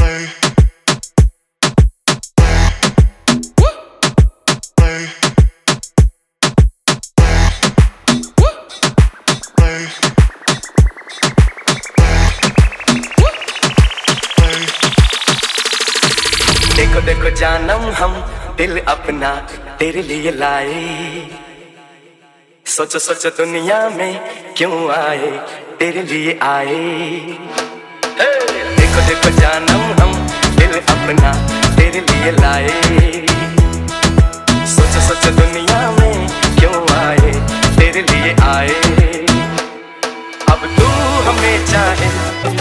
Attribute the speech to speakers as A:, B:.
A: देखो देखो जानम हम दिल अपना तेरे लिए लाए, सोचो सोचो दुनिया में क्यों आए, तेरे लिए आए। देखो देखो जानम हम दिल अपना तेरे लिए लाए, सोचो सोचो दुनिया में क्यों आए, तेरे लिए आए। अब तू हमें चाहे